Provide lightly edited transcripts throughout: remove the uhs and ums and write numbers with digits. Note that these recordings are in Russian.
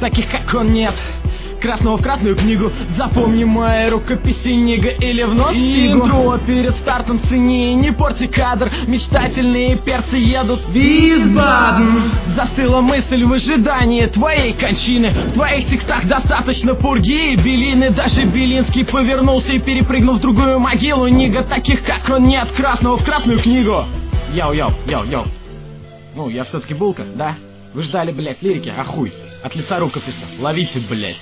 таких как он нет. Красного в красную книгу. Запомни мои рукописи, Нига, или в нос фигу. Интро перед стартом цени, не порти кадр. Мечтательные перцы едут в Висбаден. Застыла мысль в ожидании твоей кончины. В твоих текстах достаточно пурги и белины. Даже Белинский повернулся и перепрыгнул в другую могилу. Нига, таких как он нет. Красного в красную книгу. Йоу. Ну, я все-таки булка, да? Вы ждали, блять, лирики? А хуй. От лица рукописи. Ловите, блять.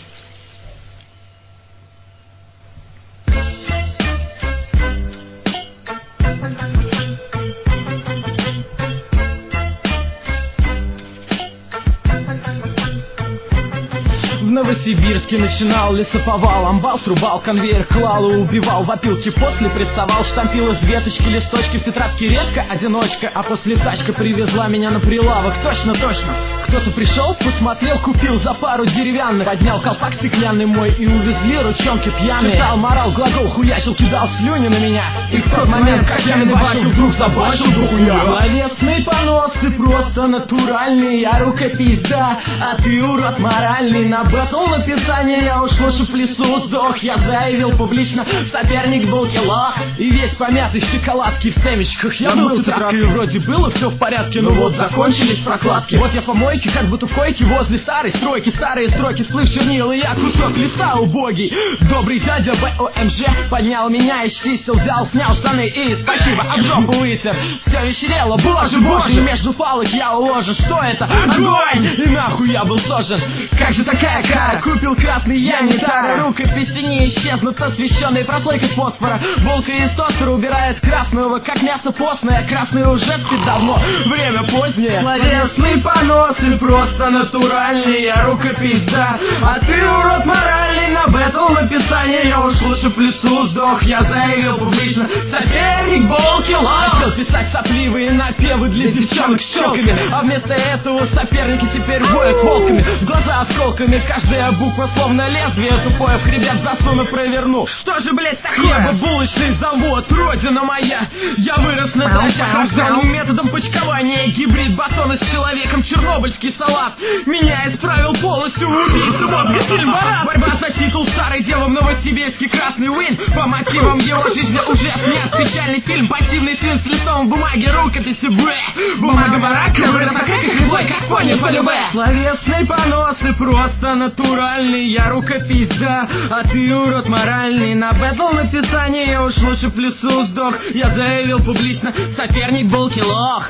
В Новосибирске начинал лесоповал. Амбал срубал, конвейер клал и убивал. В опилке после приставал, штампил из веточки листочки. В тетрадке редко одиночка, а после тачка привезла меня на прилавок. Точно. Кто-то пришел, посмотрел, купил за пару деревянных. Поднял колпак стеклянный мой и увезли ручонки пьяные. Читал, морал, глагол, хуячил, кидал слюни на меня. И в тот момент, как я бачил, вдруг забачил дохуя. Словесные поносы просто натуральные. Я рукопись, да, а ты урод моральный. На бэтл написание я уж лучше в лесу сдох. Я заявил публично, соперник был кило. И весь помятый шоколадки в семечках. Я был тетрадкой, и вроде было все в порядке. Но вот закончились прокладки. Вот я по мойке, как будто в койке возле старой стройки. Старые строки, сплыв чернил, и я кусок листа убогий. Добрый дядя БОМЖ поднял меня и чистил, взял, снял штаны и спасибо, об жопу вытер. Все вечерело, боже, между палок я уложен. Что это? Огонь! И нахуй я был сожжен. Как же такая кара? Купил красный я не тара. Рукописи не исчезнут, освещенные прослойкой фосфора. Волка из тостера убирает красного, как мясо постное. Красный уже спит давно, время позднее. Словесные поносы просто натуральные. Я рукопись, да, а ты урод моральный. На бэтл написание я уж лучше в лесу сдох. Я заявил публично, соперник был кило. Хотел писать сопливые напевы для девчонок с щелками, а вместо этого соперники теперь воют волками. В глаза осколками, каждая буква словно лезвие тупое. В хребет засуну, проверну. Что же, блять, такое? Хлебобулочный завод, родина моя. Я вырос на дрожжах, рожденным методом почкования. Гибрид батона с человеком, чернобыльский салат. Меня исправил полностью убийца, вот где фильм «Барат». Борьба за титул старой девы в Новосибирске, красный Уин. По мотивам его жизни уже снят печальный фильм. Пассивный сын с листом бумаги, рукописи, бумага барака, вырос на криках и злой, как понял по любе. Словесные поносы просто натуральный. Я рукопись, да, а ты урод моральный. На бэтл написание я уж лучше в лесу сдох. Я заявил публично, соперник был килох.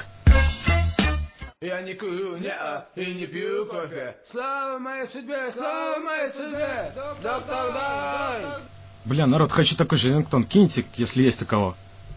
Я не курю, и не пью кофе. Слава моей судьбе, слава моей судьбе. Доктор, дай. Бля, народ, хочу такой же рингтон. Киньте, если есть у кого.